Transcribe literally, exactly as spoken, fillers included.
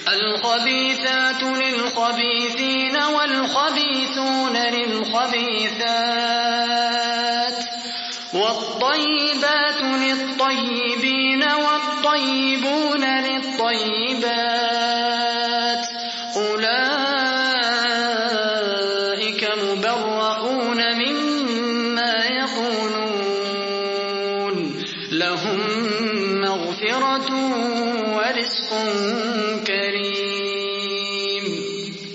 الخبيثات للخبيثين والخبيثون للخبيثات والطيبات للطيبين والطيبون للطيبات أولئك مبرؤون مما يقولون لهم مغفرة ورزق كريم.